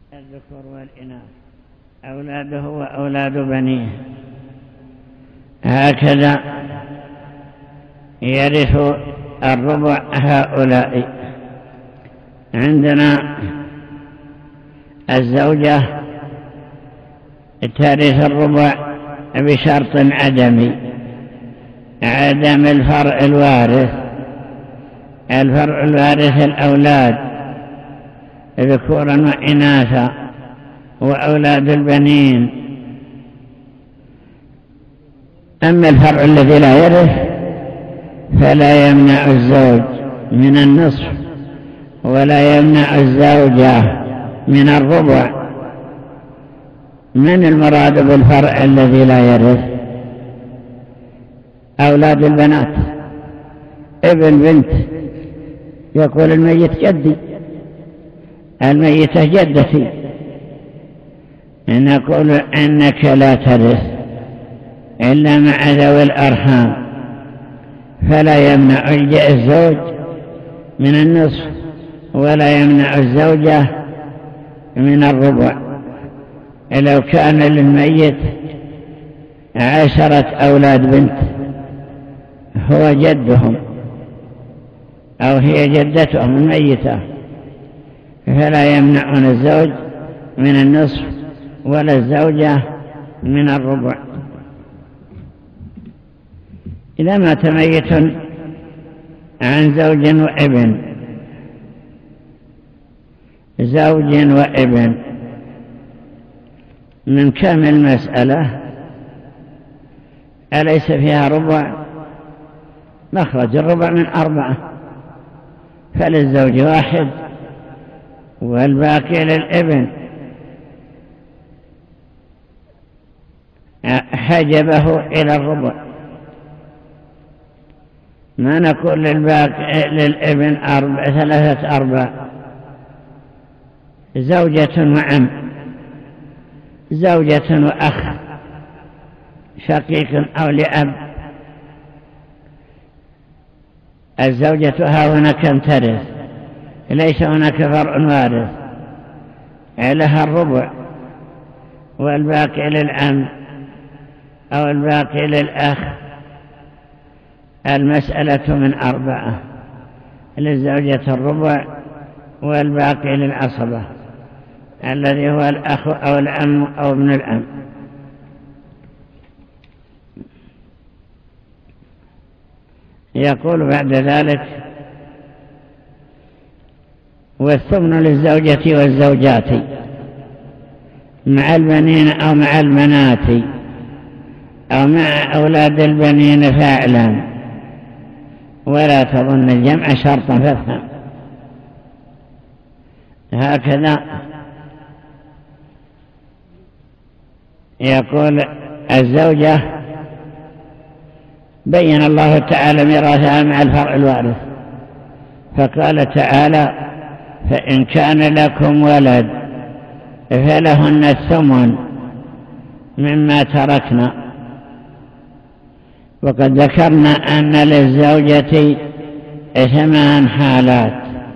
الذكور والإناث أولاده وأولاد بنيه، هكذا يرث الربع هؤلاء. عندنا الزوجة ترث الربع بشرط عدم الفرع الوارث. الفرع الوارث الأولاد ذكورا وإناثا وأولاد البنين. أما الفرع الذي لا يرث فلا يمنع الزوج من النصف ولا يمنع الزوجة من الربع. من المراد بالفرع الذي لا يرث؟ أولاد البنات، ابن بنت يقول الميت جدي، الميتة جدتي، نقول إنك لا ترث إلا مع ذوي الأرحام، فلا يمنع الزوج من النصف ولا يمنع الزوجة من الربع. لو كان للميت 10 أولاد بنت هو جدهم أو هي جدتهم الميتة، فلا يمنعون الزوج من النصف ولا الزوجة من الربع. إذا مات ميت عن زوج وابن، زوج وابن، من كم المسألة؟ أليس فيها ربع؟ مخرج الربع من 4، فللزوج 1 والباقي للابن. حجبه إلى الربع. ما نقول للباقي للابن 3/4، زوجة وعم، زوجة وأخ شقيق أو لأب. الزوجة ها هنا كم ترث؟ ليس هناك فرع وارث، لها الربع، والباقي للعم أو الباقي للأخ. المسألة من 4، للزوجة الربع والباقي للعصبة الذي هو الأخ أو العم أو ابن العم. يقول بعد ذلك: والثمن للزوجة والزوجات مع البنين أو مع البنات أو مع أولاد البنين فاعلا، ولا تظن الجمع شرطا فافهم. هكذا يقول الزوجة بين الله تعالى ميراثها مع الفرع الوارث، فقال تعالى: فإن كان لكم ولد فلهن الثمن مما تركنا. وقد ذكرنا أن للزوجة 8 حالات: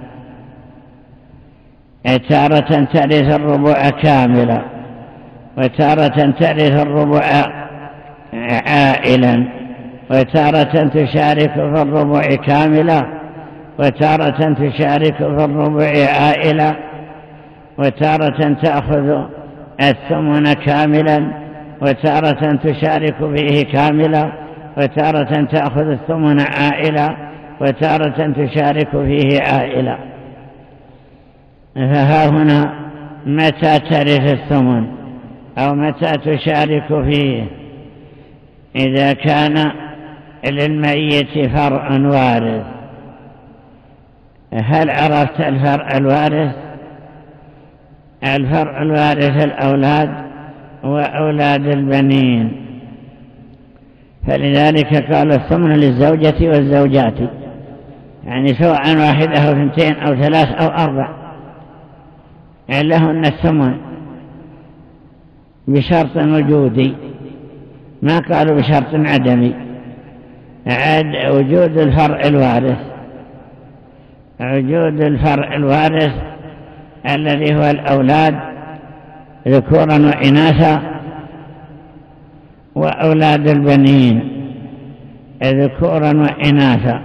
تارة ترث الربع كاملا، وتارة ترث الربع عائلا، وتارة تشارك في الربع كاملا، وتارة تشارك في الربع عائلا، وتارة تأخذ الثمن كاملا، وتارة تشارك فيه كاملا، وتارة تأخذ الثمن عائلا، وتارة تشارك فيه عائلا. فها هنا متى ترث الثمن أو متى تشارك فيه؟ إذا كان للميت فرع وارث. هل عرفت الفرع الوارث؟ الفرع الوارث الأولاد وأولاد البنين، فلذلك قال الثمن للزوجة والزوجات، يعني سواء 1 أو 2 أو 3 أو 4 لهن الثمن بشرط وجودي، ما قالوا بشرط عدمي. وجود الفرع الوارث، وجود الفرع الوارث الذي هو الأولاد ذكورا وإناثا، وأولاد البنين ذكورا وإناثا.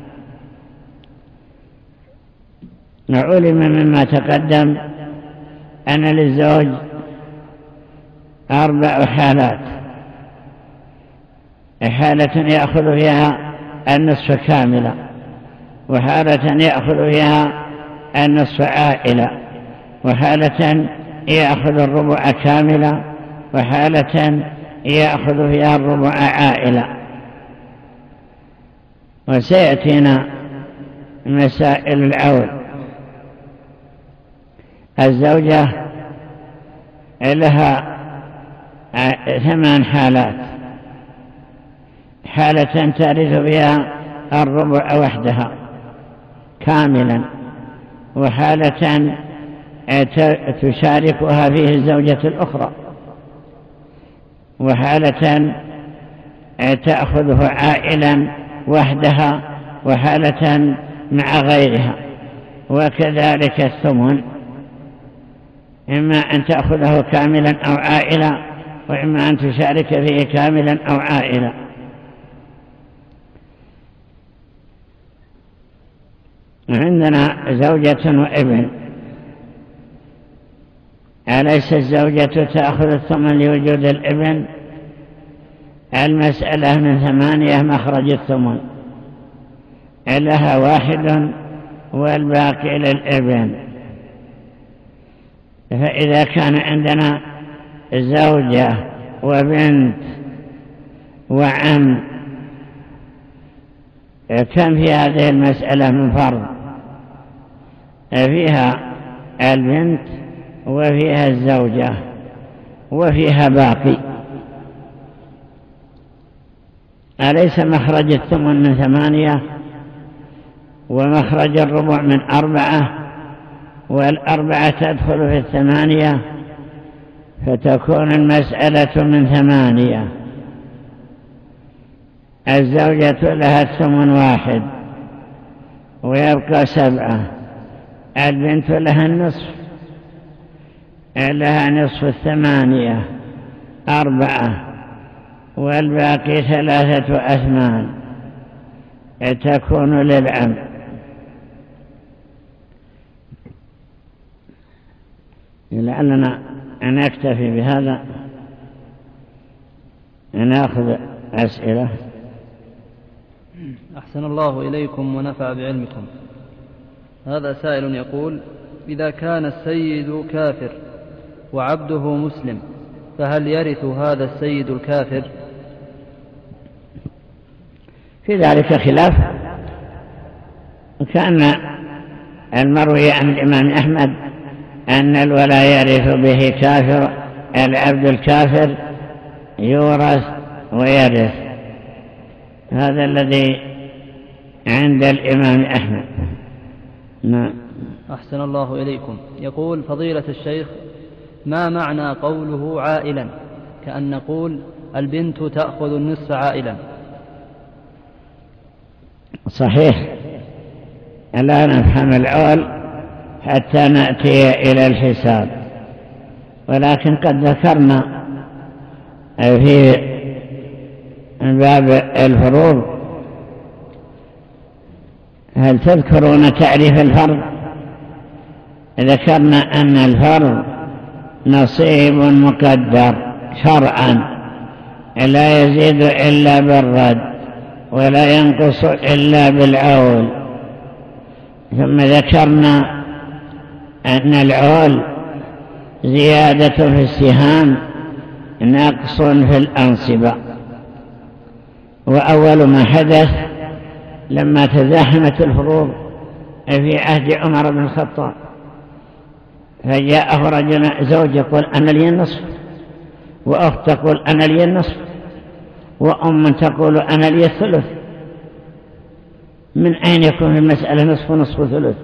علم مما تقدم أن للزوج 4 حالات: حالة يأخذ فيها النصف كاملا، وحالة يأخذ فيها النصف عائلة، وحالة يأخذ الربع كاملا، وحالة يأخذ فيها الربع عائلة. وسيأتينا مسائل العول. الزوجة لها 8 حالات: حالة ترث فيها الربع وحدها كاملا، وحالة تشاركها فيه الزوجة الأخرى، وحالة تأخذه عائلا وحدها، وحالة مع غيرها. وكذلك الثمن، إما أن تأخذه كاملا أو عائلا، وإما أن تشارك فيه كاملا أو عائلا. عندنا زوجة وابن. أليس الزوجة تأخذ الثمن لوجود الابن؟ المسألة من 8 مخرج الثمن، لها 1 والباقي للابن. فإذا كان عندنا زوجة وبنت وعم، كم في هذه المسألة من فرض؟ فيها البنت وفيها الزوجة وفيها باقي. أليس مخرج الثمن من 8 ومخرج الربع من 4، والأربعة تدخل في 8، فتكون المسألة من 8. الزوجة لها الثمن 1 ويبقى 7. البنت لها النصف، لها نصف 8 4، والباقي 3 أثمان تكون للعم. لعلنا نكتفي بهذا، نأخذ أسئلة. أحسن الله إليكم ونفع بعلمكم. هذا سائل يقول: إذا كان السيد كافر وعبده مسلم، فهل يرث هذا السيد الكافر؟ في ذلك خلاف. كان المروي عن الإمام أحمد أن الولا يرث به كافر، العبد الكافر يورث ويرث. هذا الذي عند الإمام أحمد. نعم. أحسن الله إليكم. يقول فضيلة الشيخ: ما معنى قوله عائلا؟ كأن نقول البنت تأخذ النصف عائلا. صحيح، لا نفهم العول حتى نأتي إلى الحساب، ولكن قد ذكرنا في باب الفروض. هل تذكرون تعريف الفرض؟ ذكرنا أن الفرض نصيب مقدر شرعا لا يزيد إلا بالرد ولا ينقص إلا بالعول. ثم ذكرنا أن العول زيادة في السهام نقص في الأنصبة. وأول ما حدث لما تزاحمت الفروض في عهد عمر بن الخطاب، فجاءه رجل زوج يقول أنا لي النصف، وأخت تقول أنا لي النصف، وأم تقول أنا لي الثلث. من أين يكون في المسألة نصف ونصف ثلث؟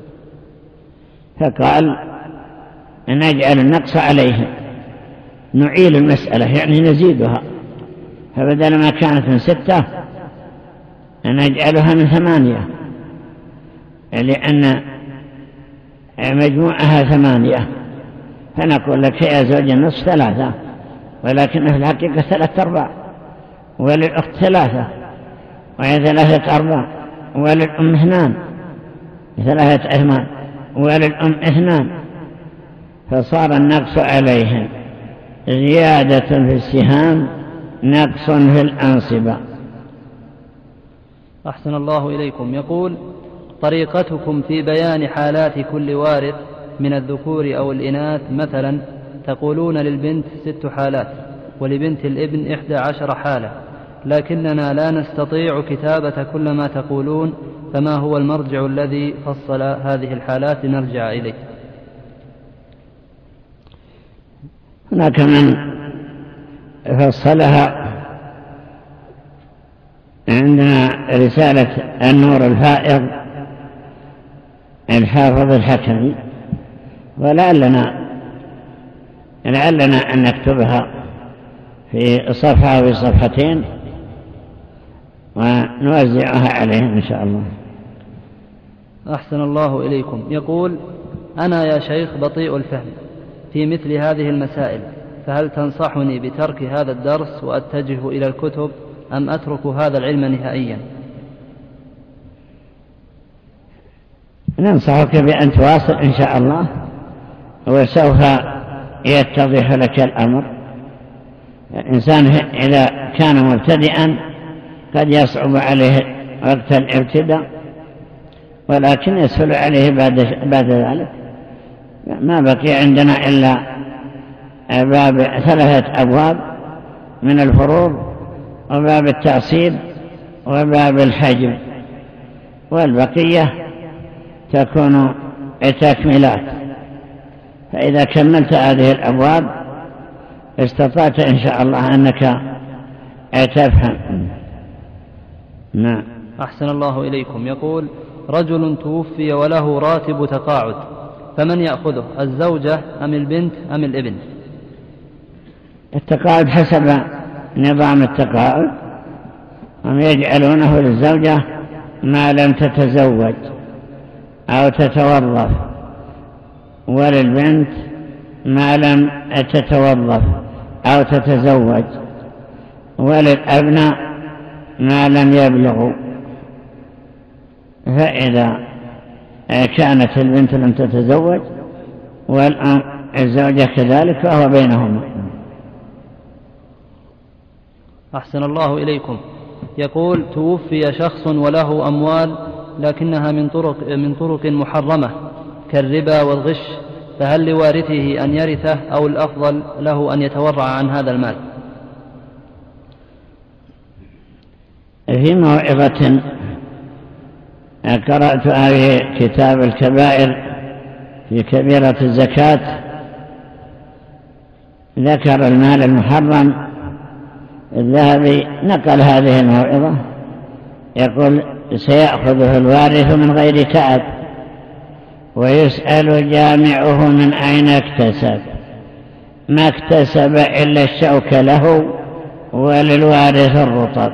فقال نجعل النقص عليهم، نعيل المسألة يعني نزيدها، فبدل ما كانت من 6 نجعلها من 8، لأن مجموعها 8. فنقول لك يا زوج النصف 3، ولكن في الحقيقة 3/4، وللأخت 3 وهي 3/4، وللأم 2 3 أثمان، وللأم 2، فصار النقص عليهم زيادة في السهام نقص في الأنصبة. أحسن الله إليكم. يقول: طريقتكم في بيان حالات كل وارث من الذكور أو الإناث، مثلا تقولون للبنت 6 حالات ولبنت الابن 11 حالة، لكننا لا نستطيع كتابة كل ما تقولون، فما هو المرجع الذي فصل هذه الحالات لنرجع إليه؟ هناك من فصلها، عندنا رسالة النور الفائض الحافظ الحكمي، ولعلنا أن نكتبها في صفحة أو صفحتين ونوزعها عليهم إن شاء الله. أحسن الله إليكم. يقول: أنا يا شيخ بطيء الفهم في مثل هذه المسائل، فهل تنصحني بترك هذا الدرس وأتجه إلى الكتب، أم أترك هذا العلم نهائيا؟ ننصحك بأن تواصل إن شاء الله، وسوف يتضح لك الأمر. الإنسان إذا كان مبتدئا قد يصعب عليه وقت الابتداء، ولكن يسهل عليه بعد ذلك. ما بقي عندنا إلا 3 أبواب من الفروض، وباب التأصيل، وباب الحجب، والبقية تكون تكملات. فإذا كملت هذه الأبواب استطعت إن شاء الله أنك تفهم. نعم. أحسن الله إليكم. يقول: رجل توفي وله راتب تقاعد، فمن يأخذه، الزوجة أم البنت أم الابن؟ التقاعد حسب نظام التقاعد، هم يجعلونه للزوجة ما لم تتزوج أو تتوظف، وللبنت ما لم تتوظف أو تتزوج، وللأبناء ما لم يبلغوا. فإذا كانت البنت لم تتزوج والزوجة كذلك فهو بينهما. أحسن الله إليكم. يقول: توفي شخص وله أموال لكنها من طرق محرمة كالربا والغش، فهل لوارثه أن يرثه أو الأفضل له أن يتورع عن هذا المال؟ في موعظة قرأتها في كتاب الكبائر في كبيرة الزكاة ذكر المال المحرم. الذهبي نقل هذه الموعظة، يقول: سيأخذه الوارث من غير تعب، ويسأل جامعه من أين اكتسب، ما اكتسب إلا الشوك له وللوارث الرطب.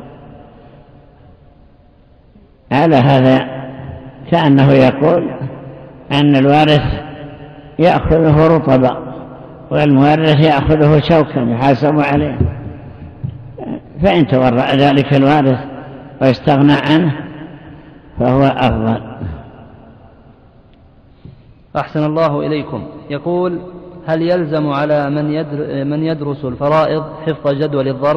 على هذا كأنه يقول أن الوارث يأخذه رطبا والمورث يأخذه شوكا يحاسب عليه، فإن تورع ذلك الوارث واستغنى عنه فهو أفضل. أحسن الله إليكم. يقول: هل يلزم على من يدرس الفرائض حفظ جدول الضرب؟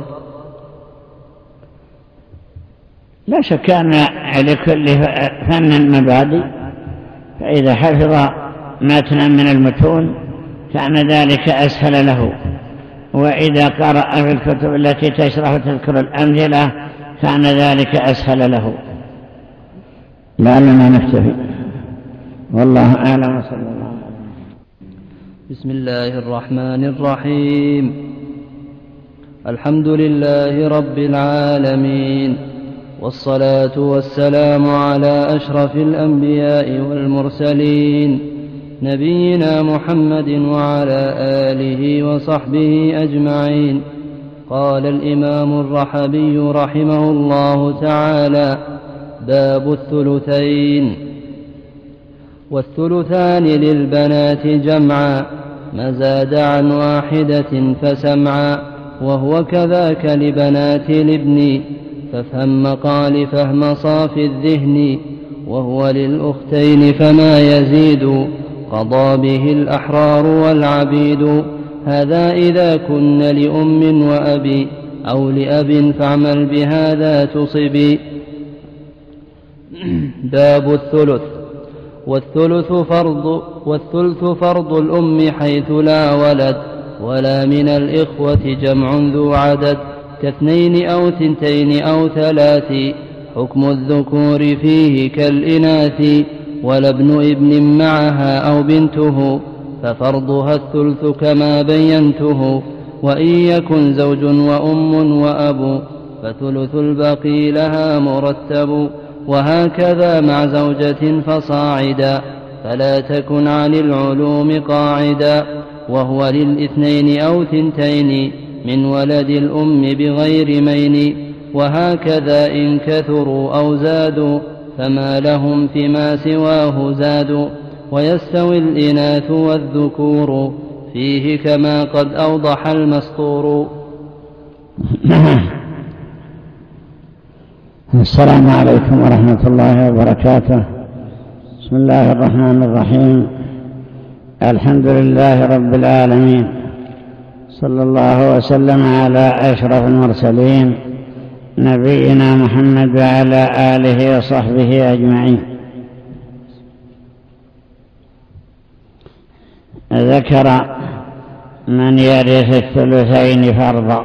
لا شك أن لكل فن مبادئ، فإذا حفظ متنا من المتون كان ذلك أسهل له، وإذا قرأ في الكتب التي تشرح تذكر الأمثلة كان ذلك أسهل له. لعلنا نكتفي، والله أعلم. وصلى الله عليه وسلم. بسم الله الرحمن الرحيم. الحمد لله رب العالمين، والصلاة والسلام على أشرف الأنبياء والمرسلين، نبينا محمد وعلى آله وصحبه أجمعين. قال الإمام الرحبي رحمه الله تعالى: باب الثلثين. والثلثان للبنات جمعا، ما زاد عن واحدة فسمعا، وهو كذاك لبنات الابن، فافهم مقال فهم صافي الذهن، وهو للأختين فما يزيد، قضى به الأحرار والعبيد. هذا إذا كن لأم وأبي، أو لأب فاعمل بهذا تصبي. باب الثلث. والثلث فرض الأم حيث لا ولد، ولا من الإخوة جمع ذو عدد، كاثنين أو ثنتين أو ثلاث، حكم الذكور فيه كالإناث، ولا ابن ابن معها أو بنته، ففرضها الثلث كما بينته، وإن يكن زوج وأم وأب، فثلث البقي لها مرتب، وهكذا مع زوجة فصاعدا، فلا تكن عن العلوم قاعدا، وهو للاثنين أو ثنتين من ولد الأم بغير مين، وهكذا إن كثروا أو زادوا، فما لهم فيما سواه زادوا، ويستوي الإناث والذكور فيه كما قد أوضح المسطور. السلام عليكم ورحمة الله وبركاته. بسم الله الرحمن الرحيم. الحمد لله رب العالمين، صلى الله وسلم على أشرف المرسلين نبينا محمد وعلى آله وصحبه أجمعين. ذكر من يرث الثلثين فرضا،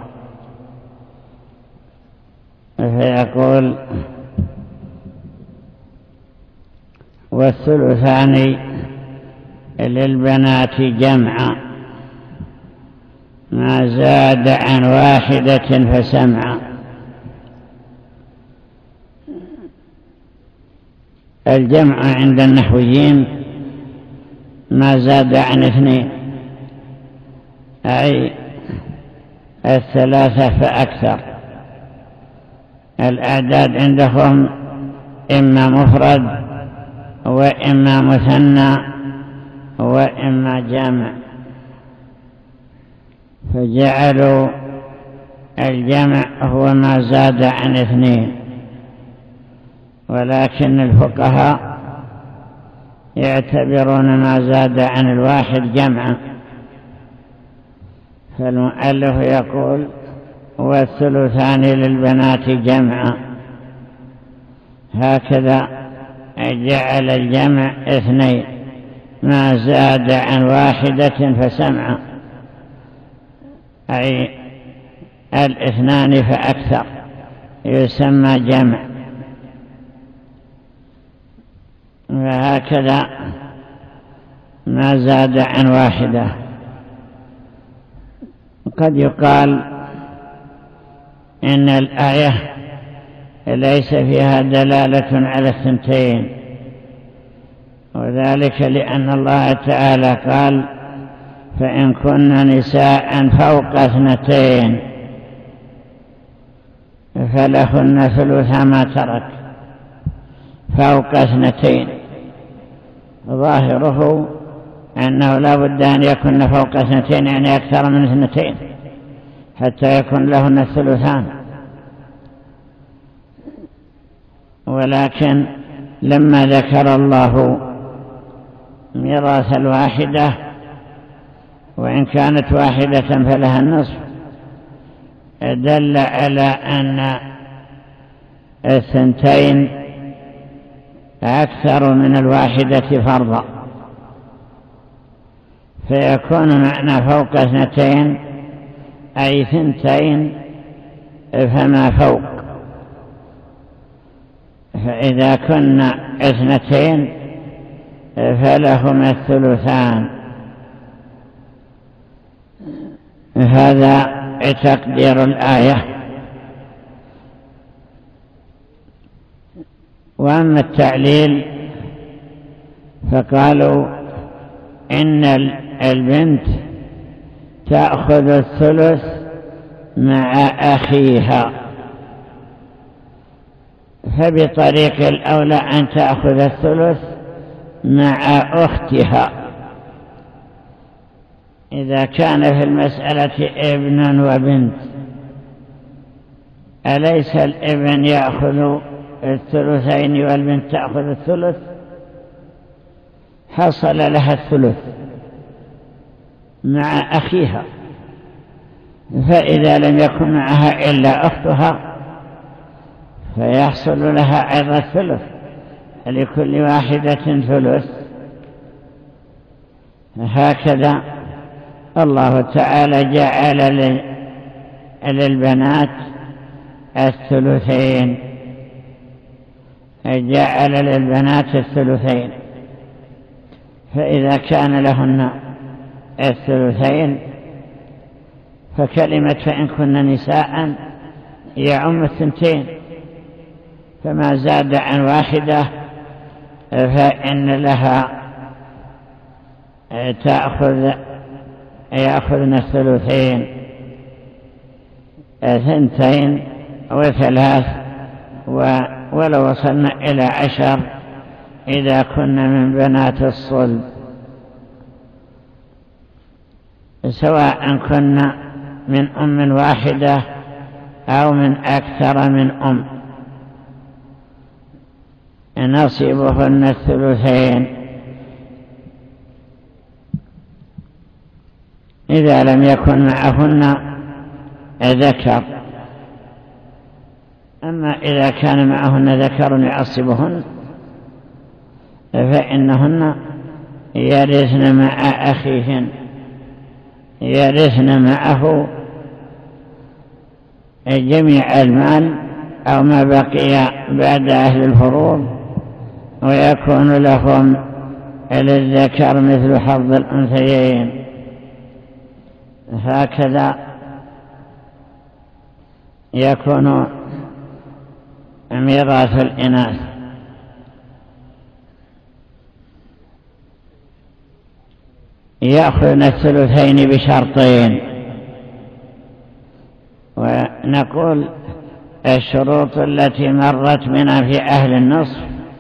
فيقول: والثلثان للبنات جمعا، ما زاد عن واحدة فسمعا. الجمع عند النحويين ما زاد عن 2، أي 3 فأكثر. الأعداد عندهم إما مفرد وإما مثنى وإما جمع، فجعلوا الجمع هو ما زاد عن 2، ولكن الفقهاء يعتبرون ما زاد عن 1 جمعا. فالمؤلف يقول: والثلثان للبنات جمعا، هكذا جعل الجمع 2، ما زاد عن 1 فسمعا، أي 2 فأكثر يسمى جمع. وهكذا ما زاد عن 1. قد يقال إن الآية ليس فيها دلالة على 2، وذلك لأن الله تعالى قال: فإن كن نساء فوق 2 فلهن ثلث ما ترك. فوق 2 ظاهره أنه لا بد أن يكون فوق 2، يعني أكثر من 2، حتى يكون لهن الثلثان. ولكن لما ذكر الله ميراث 1، وإن كانت 1 فلها النصف، دل على أن 2 أكثر من 1 فرضا، فيكون معنى فوق 2 أي 2 فما فوق. فإذا كنا 2 فلهما الثلثان. هذا تقدير الآية. وأما التعليل فقالوا إن البنت تأخذ الثلث مع أخيها، فبطريق الأولى أن تأخذ الثلث مع أختها، إذا كان في المسألة ابن وبنت أليس الابن يأخذ الثلثين والبنت تأخذ الثلث؟ حصل لها الثلث مع أخيها، فإذا لم يكن معها إلا أختها فيحصل لها أيضا الثلث، لكل واحدة ثلث. هكذا الله تعالى جعل للبنات الثلثين، جعل للبنات الثلثين، فإذا كان لهن الثلثين فكلمة فإن كن نساء يعم الثنتين، فما زاد عن واحدة فإن لها يأخذن الثلثين، ثنتين وثلاث، ولو وصلنا إلى 10 إذا كنا من بنات الصلب، سواء كنا من أم واحدة أو من أكثر من أم، نصيبهن الثلثين إذا لم يكن معهن ذكر. أما إذا كان معهن ذكر يعصبهن فإنهن يرثن مع أخيهن، يرثن معه جميع المال أو ما بقي بعد أهل الفروض، ويكون لهم للذكر مثل حظ الأنثيين. هكذا يكون ميراث الإناث. يأخذن الثلثين بشرطين، ونقول الشروط التي مرت بنا في أهل النصف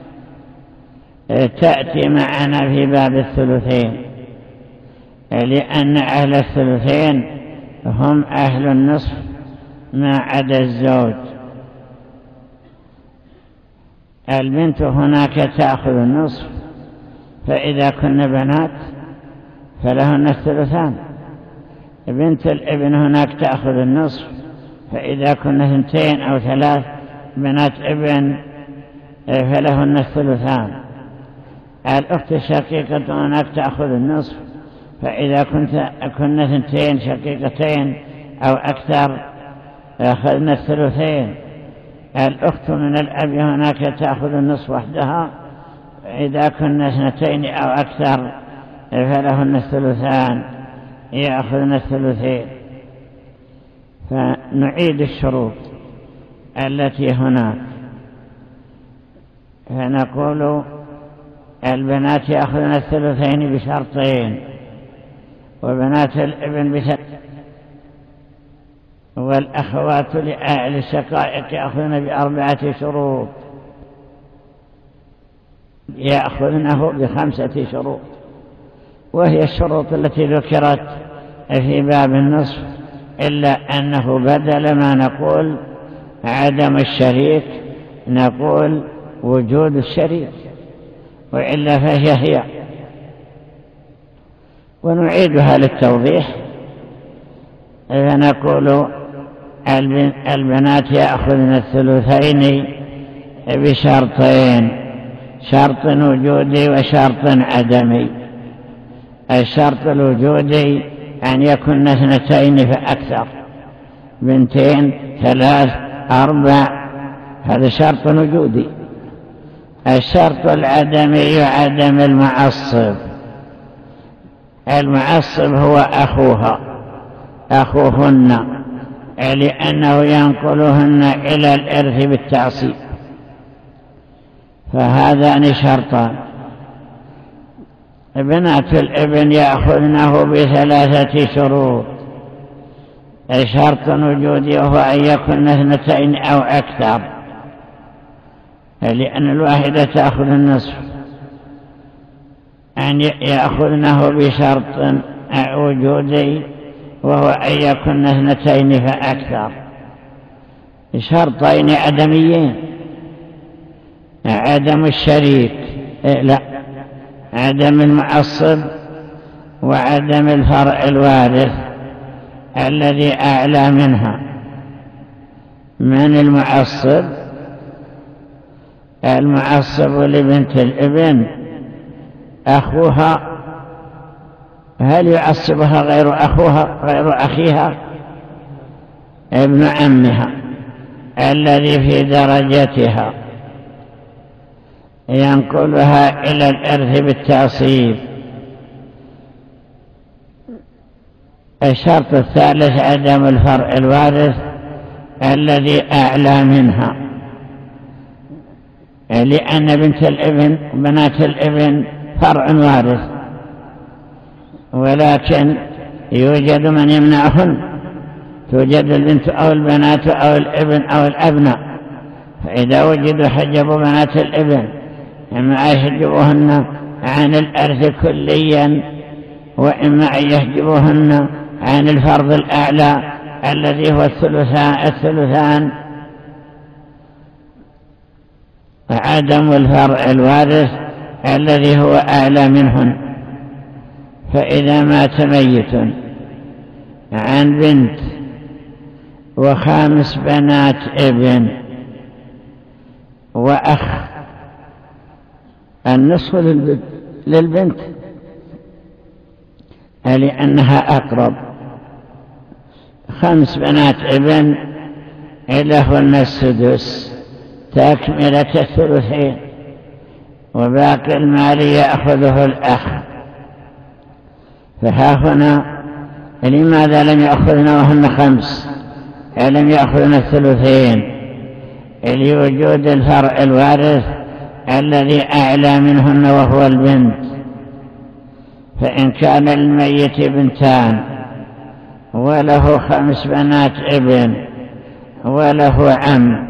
تأتي معنا في باب الثلثين، لأن أهل الثلثين هم أهل النصف ما عدا الزوج. البنت هناك تأخذ النصف، فإذا كن بنات فلهن الثلثان. بنت الابن هناك تأخذ النصف، فإذا كن 2 أو 3 بنات ابن فلهن الثلثان. الأخت الشقيقة هناك تأخذ النصف، فإذا كن 2 شقيقتين أو أكثر أخذنا الثلثين. الأخت من الأب هناك تأخذ النصف وحدها، إذا كنا 2 أو أكثر فلهن الثلثان، يأخذن الثلثين. فنعيد الشروط التي هناك، فنقول البنات يأخذن الثلثين بشرطين، وبنات الابن بشرط، والأخوات للشقائق يأخذن ب4 شروط، يأخذنه ب5 شروط، وهي الشروط التي ذكرت في باب النصف، إلا أنه بدل ما نقول عدم الشريك نقول وجود الشريك، وإلا فهي ونعيدها للتوضيح. فنقول البنات يأخذن الثلثين بشرطين، شرط وجودي وشرط عدمي. الشرط الوجودي أن يكن 2 فأكثر، 2 3 4، هذا شرط وجودي. الشرط العدمي عدم المعصب. المعصب هو أخوهن، لأنه ينقلهن إلى الإرث بالتعصيب. فهذان شرطان. بنات الابن يأخذنه ب3 شروط. شرط وجودي وهو أن يكن 2 أو أكثر، لأن الواحدة تأخذ النصف. أن يأخذنه بشرط وجودي، وهو أن يكون اثنتين فأكثر، شرطين عدميين: عدم الشريك، لا، عدم المعصب وعدم الفرع الوارث الذي أعلى منها. من المعصب؟ المعصب لبنت الابن أخوها، هل يعصبها غير أخيها؟ ابن عمها الذي في درجتها ينقلها إلى الإرث بالتعصيب. الشرط الثالث عدم الفرع الوارث الذي أعلى منها، لأن بنات الابن فرع وارث، ولكن يوجد من يمنعهن، توجد البنت أو البنات أو الابن أو الأبناء، فإذا وجدوا حجبوا بنات الابن، إما يحجبوهن عن الأرث كليا، وإما أن يحجبوهن عن الفرض الأعلى الذي هو الثلثان. عدم الفرع الوارث الذي هو أعلى منهن. فإذا مات ميت عن بنت و5 بنات ابن وأخ، النصف للبنت لأنها أقرب، 5 بنات ابن لهن السدس تكملة الثلثين، وباقي المال يأخذه الأخ. فها هنا لماذا لم يأخذن وهن 5؟ لم يأخذن الثلثين لوجود الفرع الوارث الذي أعلى منهن وهو البنت. فإن كان الميت بنتان وله 5 بنات ابن وله عم،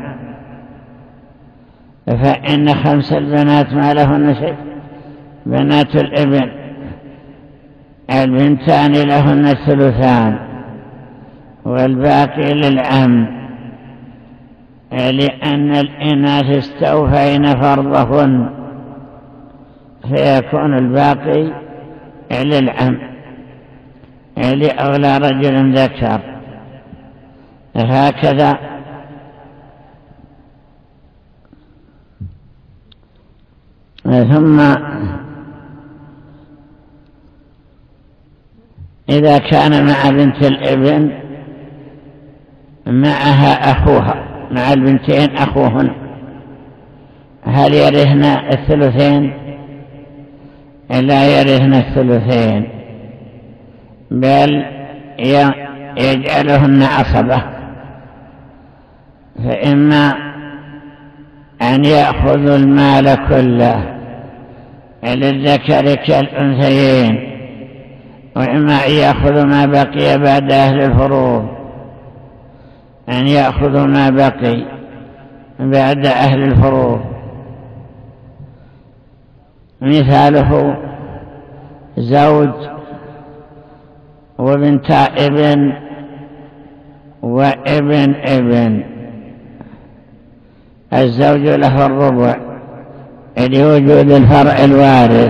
فإن 5 البنات ما لهن شيء، بنات الابن البنتان لهن الثلثان والباقي للعم، لأن الإناث استوفين فرضهن، فيكون الباقي للعم لأولى رجل ذكر. هكذا ثم إذا كان مع بنت الابن معها أخوها، مع البنتين أخوهن، هل يرثن الثلثين؟ لا يرثن الثلثين، بل يجعلهن عصبة. فإما أن يأخذوا المال كله للذكر كالأنثيين، وإما أن يأخذوا ما بقي بعد أهل الفروض، أن يأخذوا ما بقي بعد أهل الفروض. مثاله زوج وبنتا ابن وابن ابن، الزوج له الربع لوجود الفرع الوارث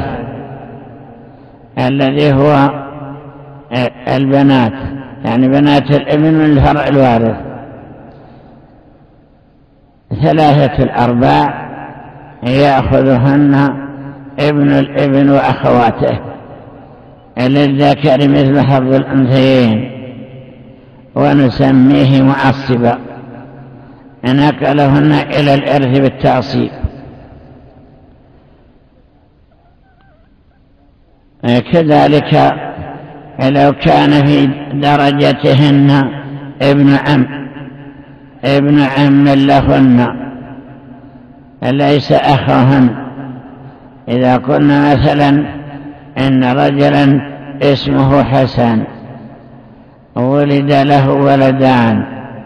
الذي هو البنات، يعني بنات الابن من الفرع الوارث. 3/4 يأخذهن ابن الابن وأخواته، للذكر مثل حظ الأنثيين، ونسميه معصبا، نقلهن إلى الإرث بالتعصيب. كذلك لو كان في درجتهن ابن عم لهن ليس أخهن. إذا قلنا مثلا إن رجلا اسمه حسن ولد له ولدان،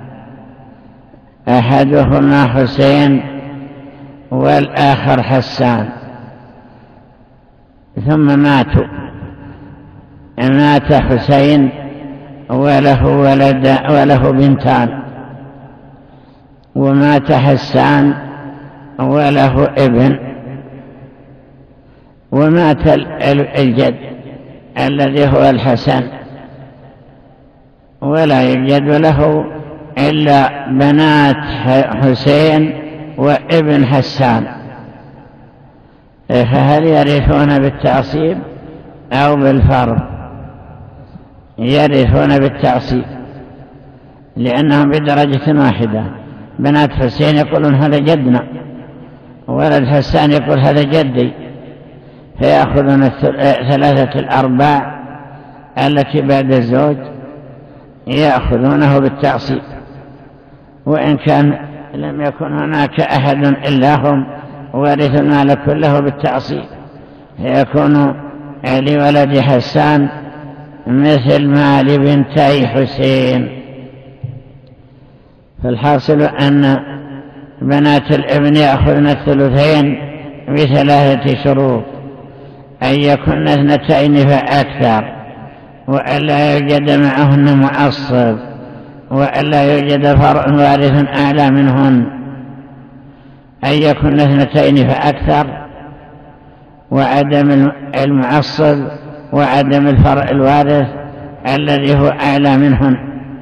أحدهما حسين والآخر حسان، ثم ماتوا، مات حسين وله بنتان، ومات حسان وله ابن، ومات الجد الذي هو الحسن ولا يوجد له إلا بنات حسين وابن حسان، فهل يرثون بالتعصيب أو بالفرض؟ يرثون بالتعصيب لأنهم بدرجة واحدة. بنات حسين يقولون هذا جدنا، ولد حسان يقول هذا جدي، فيأخذون 3/4 التي بعد الزوج يأخذونه بالتعصيب، وإن كان لم يكن هناك أحد إلا هم وارث المال كله بالتعصيب، فيكون لولد حسان مثل مال بنتي حسين. فالحاصل أن بنات الابن يأخذن الثلثين ب3 شروط: أن يكن 2 فأكثر، وألا يوجد معهن معصب، وألا يوجد فرع وارث أعلى منهن. أن يكن 2 فأكثر، وعدم المعصب، وعدم الفرع الوارث الذي هو أعلى منهن.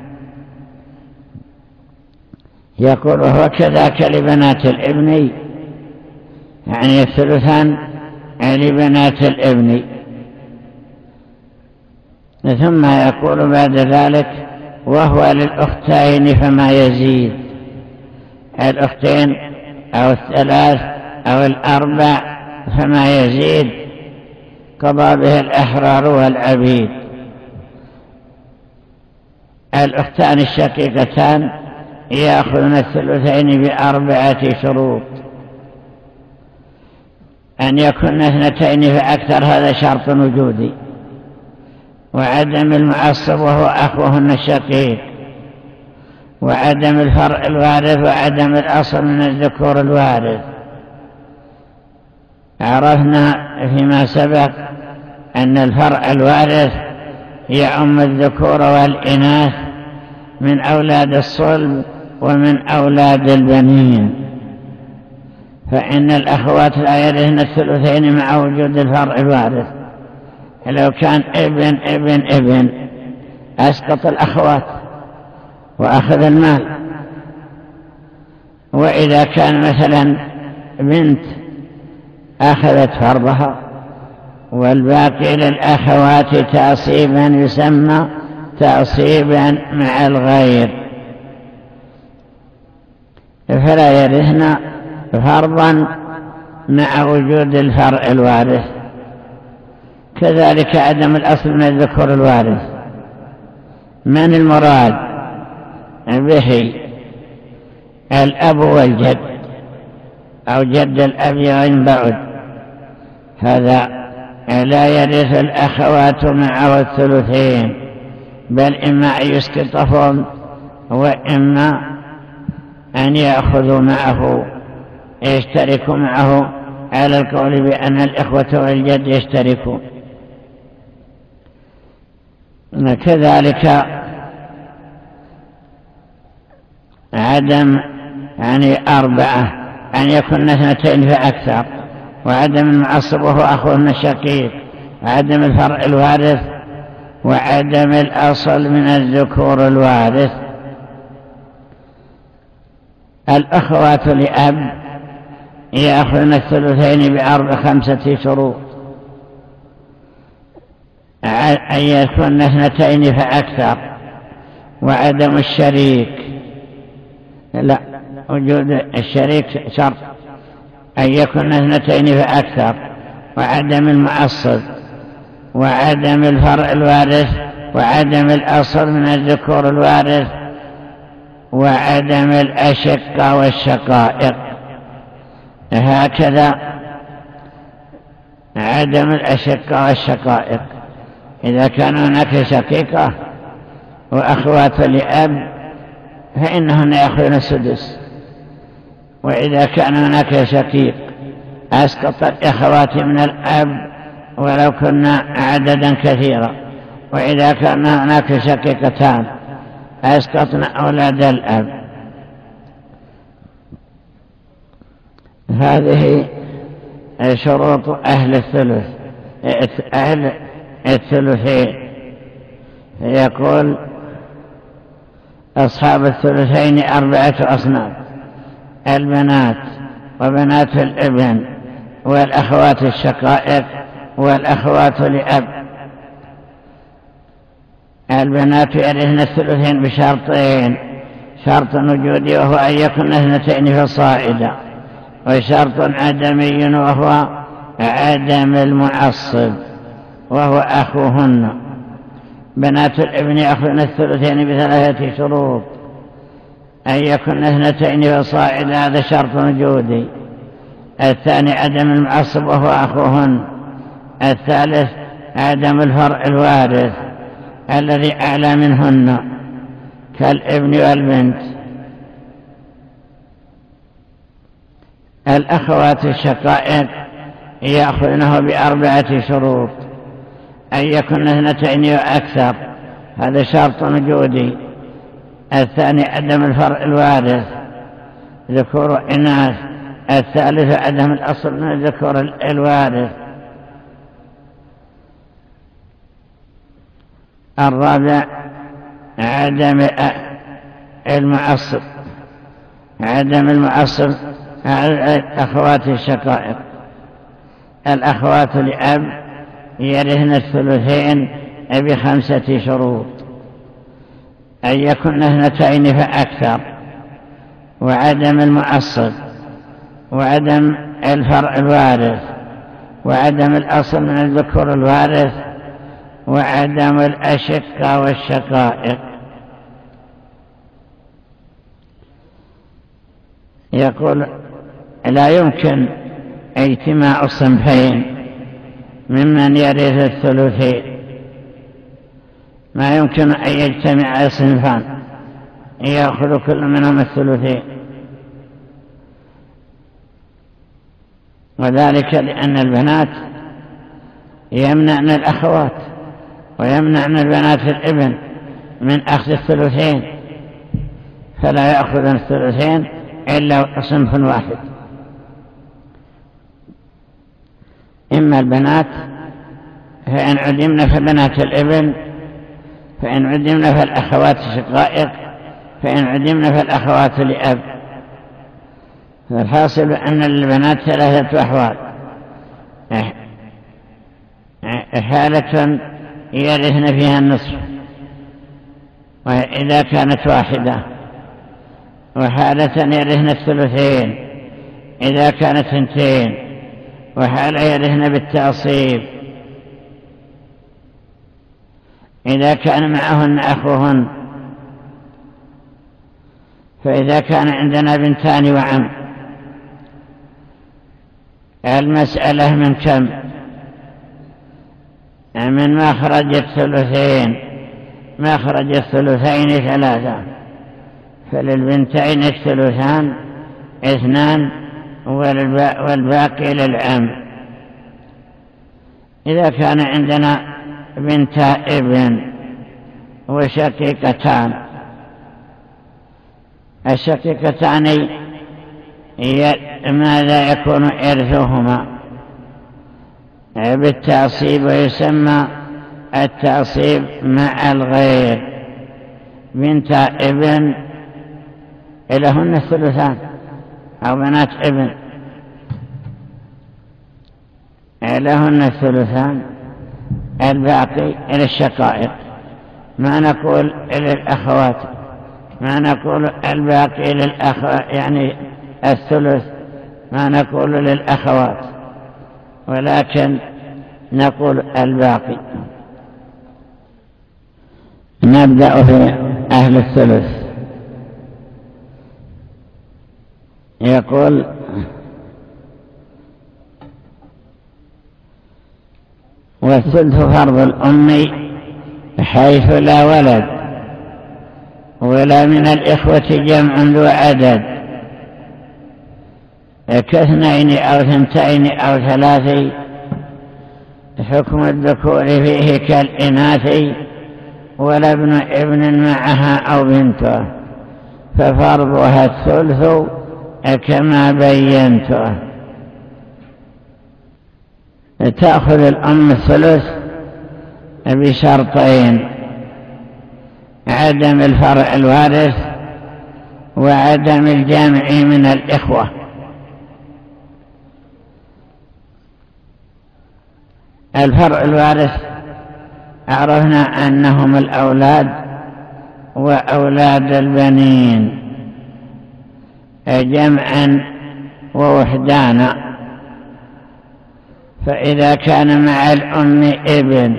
يقول وهو كذاك لبنات الابن، يعني 3 لبنات الابن. ثم يقول بعد ذلك وهو للأختين فما يزيد. الأختين أو 3 أو 4 فما يزيد قضى به الأحرار والعبيد. الأختان الشقيقتان يأخذن الثلثين ب4 شروط: أن يكن 2 فأكثر، هذا شرط وجودي، وعدم المعصب وهو أخوهن الشقيق، وعدم الفرع الوارث، وعدم الأصل من الذكور الوارث. عرفنا فيما سبق أن الفرع الوارث يعم الذكور والإناث من أولاد الصلب ومن أولاد البنين، فإن الأخوات لا يرثن الثلثين مع وجود الفرع الوارث. لو كان ابن أسقط الأخوات وأخذ المال. وإذا كان مثلا بنت أخذت فرضها والباقي للأخوات تعصيبا يسمى تعصيبا مع الغير، فلا يرثن فرضا مع وجود الفرع الوارث. كذلك عدم الأصل من الذكور الوارث. من المراد به؟ الأب والجد أو جد الأب وإن بعد، هذا لا يرث الأخوات معه الثلثين، بل إما أن يسقطهم وإما أن يأخذوا معه، يشتركوا معه على القول بأن الإخوة والجد يشتركوا. كذلك عدم 4 أن يكون 2 فأكثر، وعدم المعصب وهو أخوهن الشقيق، وعدم الفرع الوارث، وعدم الأصل من الذكور الوارث. الأخوات لأب يأخذن الثلثين ب5 شروط: أن يكون 2 فأكثر، وعدم الشريك، لا، وجود الشريك شرط، أن يكون 2 فأكثر، وعدم المعصب، وعدم الفرع الوارث، وعدم الأصل من الذكور الوارث، وعدم الأشقة والشقائق. هكذا عدم الأشقة والشقائق. إذا كان هناك شقيقة وأخوات لأب فإنهن يأخذن السدس، وإذا كان هناك شقيق أسقط الأخوات من الأب ولو كنا عددا كثيرا، وإذا كان هناك شقيقتان أسقطن أولاد الأب. هذه شروط أهل الثلث، أهل الثلثين. يقول أصحاب الثلثين 4 أصناف: البنات وبنات الابن والأخوات الشقائق والأخوات لأب. البنات يرثن الثلثين بشرطين: شرط وجودي وهو أن يكن 2 فصاعدا، وشرط عدمي وهو عدم المعصب وهو أخوهن. بنات الابن يأخذن الثلثين ب3 شروط: أن يكن 2 فصاعدا، هذا شرط وجودي. الثاني عدم المعصب وهو أخوهن. الثالث عدم الفرع الوارث الذي أعلى منهن كالابن والبنت. الأخوات الشقائق يأخذنه ب4 شروط: أن يكن 2 وأكثر، هذا شرط وجودي. الثاني عدم الفرع الوارث، ذكور وإناث. الثالث عدم الأصل من الذكور الوارث. الرابع عدم المعصب، عدم المعصب على الأخوات الشقائق. الأخوات لأب يرثن الثلثين ب5 شروط: أن يكن 2 فأكثر، وعدم المعصب، وعدم الفرع الوارث، وعدم الأصل من الذكور الوارث، وعدم الأشقة والشقائق. يقول لا يمكن اجتماع الصنفين ممن يرث الثلثين، ما يمكن أن يجتمع صنفان يأخذ كل منهم الثلثين، وذلك لأن البنات يمنعن الأخوات ويمنعن البنات الابن من أخذ الثلثين، فلا يأخذن الثلثين إلا صنف واحد: إما البنات فإن عدمن فبنات الابن، فإن عدمن فالأخوات الشقائق، فإن عدمن فالأخوات لأب. فالحاصل أن البنات 3 أحوال: حالة يرثن فيها النصف وإذا كانت واحدة، وحالة يرثن الثلثين إذا كانت 2، وحالة يرثن بالتعصيب إذا كان معهن أخوهن. فإذا كان عندنا 2 بنتان وعم، المسألة من كم؟ من مخرج الثلثين، مخرج الثلثين 3، فللبنتين الثلثان 2 والباقي للعم. إذا كان عندنا 2 بنتا ابن وشقيقتان، الشقيقتان ماذا يكون إرثهما؟ بالتعصيب، ويسمى التعصيب مع الغير. 2 بنتا ابن لهن الثلثان، أو بنات ابن لهن الثلثان، الباقي إلى الشقائق. ما نقول إلى الأخوات، ما نقول الباقي يعني الثلث ما نقول للأخوات، ولكن نقول الباقي. نبدأ في أهل الثلث. يقول والثلث فرض الأم حيث لا ولد ولا من الإخوة جمع ذو عدد ك2 أو 2 أو 3 حكم الذكور فيه كالإناث ولا ابن معها أو بنته، ففرضها الثلث كما بينته. تأخذ الأم الثلث بشرطين: عدم الفرع الوارث وعدم الجمع من الإخوة. الفرع الوارث عرفنا أنهم الأولاد وأولاد البنين جمعا ووحدانا، فإذا كان مع الأم ابن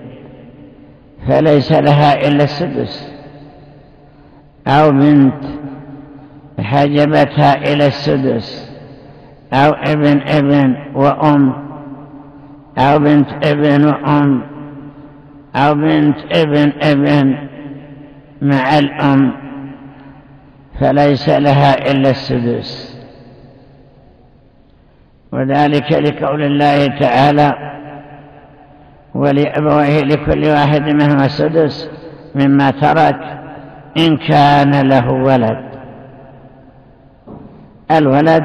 فليس لها إلا السدس، أو بنت حجبتها إلى السدس، أو ابن وأم، أو بنت ابن وأم، أو بنت ابن مع الأم، فليس لها إلا السدس. وذلك لقول الله تعالى: ولأبويه لكل واحد منهما السدس مما ترك إن كان له ولد. الولد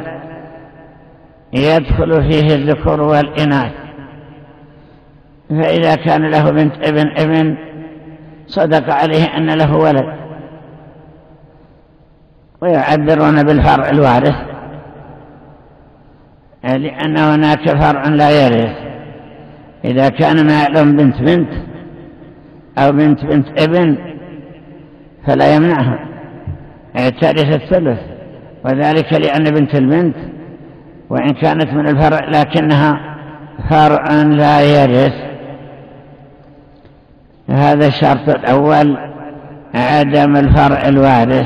يدخل فيه الذكور والإناث، فإذا كان له بنت ابن صدق عليه أن له ولد. ويعبرون بالفرع الوارث لأن هناك فرع لا يرث. إذا كان مع الأم بنت أو بنت ابن فلا يمنعها، ترث الثلث، وذلك لأن بنت البنت وإن كانت من الفرع لكنها فرع لا يرث. هذا الشرط الأول: عدم الفرع الوارث.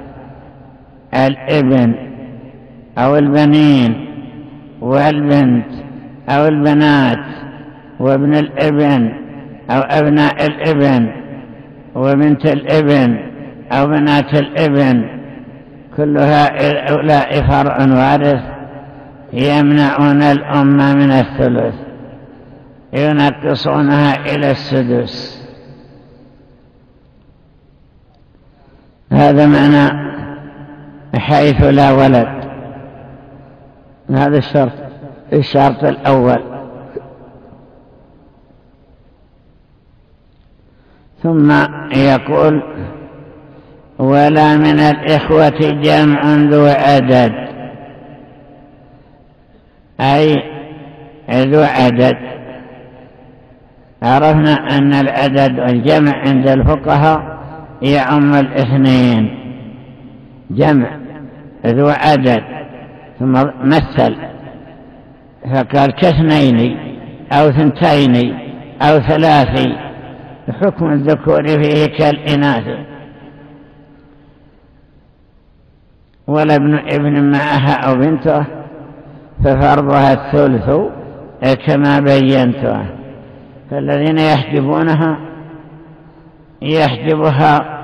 الابن أو البنين والبنت أو البنات وابن الابن أو أبناء الابن وبنت الابن أو بنات الابن، كل هؤلاء فرع وارث يمنعون الأم من الثلث، ينقصونها إلى السدس. هذا معنى حيث لا ولد. هذا الشرط الأول. ثم يقول: ولا من الإخوة جمع ذو عدد، أي ذو عدد. عرفنا أن العدد والجمع عند الفقهاء يعم الاثنين. جمع ذو عدد، ثم مثل فقال كاثنين أو ثنتين أو ثلاث، حكم الذكور فيه كالإناث. ولا ابن معها أو بنته ففرضها الثلث كما بينته. فالذين يحجبها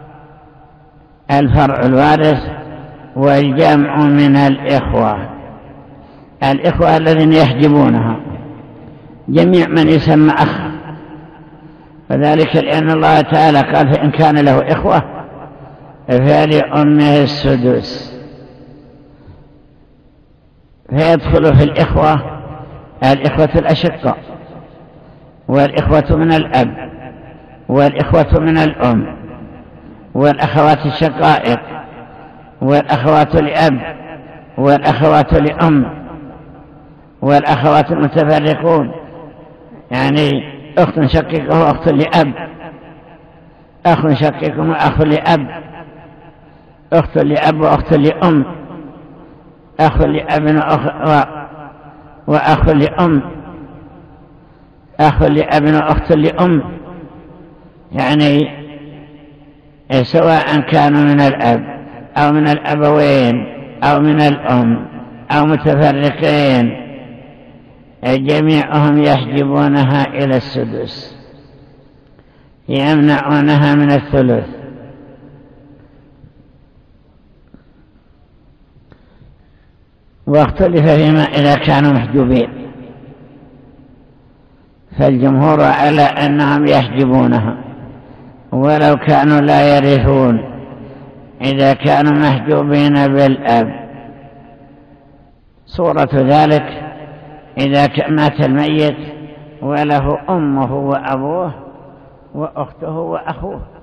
الفرع الوارث والجمع من الإخوة الذين يحجبونها جميع من يسمى أخ، وذلك لأن الله تعالى قال: فإن كان له إخوة فلأمه السدس. فيدخل في الإخوة الأشقاء، والإخوة من الأب، والإخوة من الأم، والأخوات الشقائق، والأخوات لأب، والأخوات لأم، والأخوات المتفرقون، يعني أخت شقيقة وأخت لأب، أخ شقيق وأخ لأب، أخت لأب وأخت لأم، أخ لأب وأخ لأم، أخ لأب وأخت لأم، يعني سواء كانوا من الأب أو من الأبوين أو من الأم أو متفرقين، جميعهم يحجبونها إلى السدس، يمنعونها من الثلث. واختلف فيما إذا كانوا محجوبين، فالجمهور على أنهم يحجبونها ولو كانوا لا يرثون إذا كانوا محجوبين بالأب. صورة ذلك إذا مات الميت وله أمه وأبوه وأخته وأخوه،